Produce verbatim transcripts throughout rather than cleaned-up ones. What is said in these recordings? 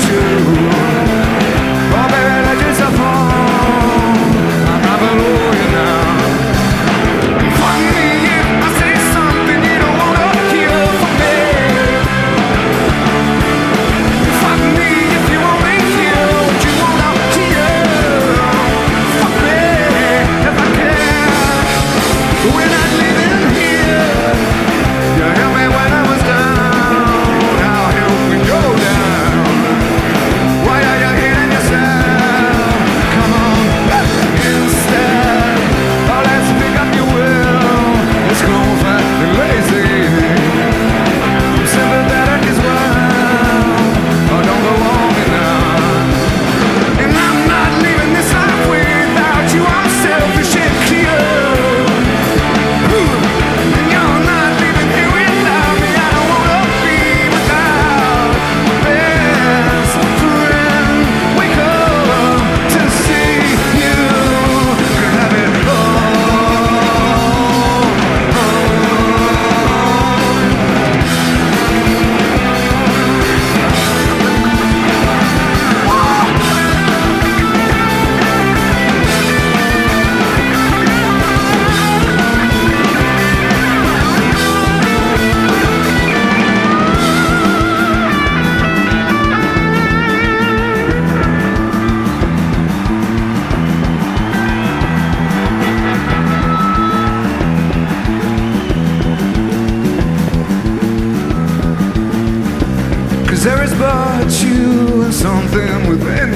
There is but you and something within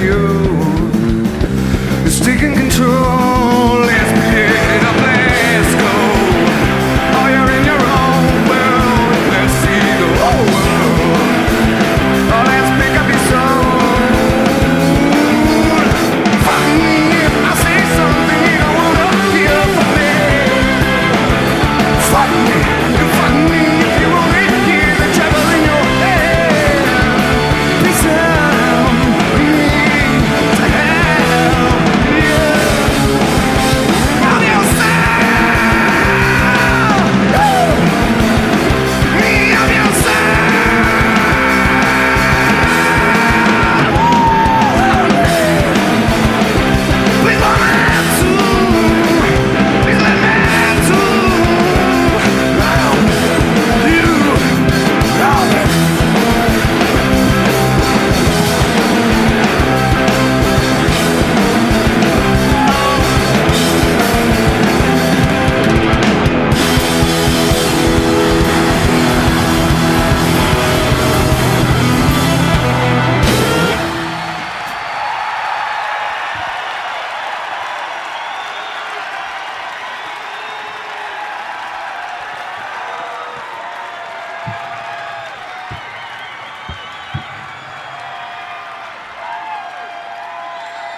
you is taking control. Let's pick it up, let's go. Oh, you're in your own world. Let's see the whole world. Oh, let's pick up your soul. Fuck me if I say something you don't want to hear from me. Fuck me, and fuck me if you only hear the trouble in your head.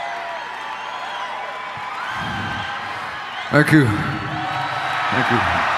Thank you. Thank you.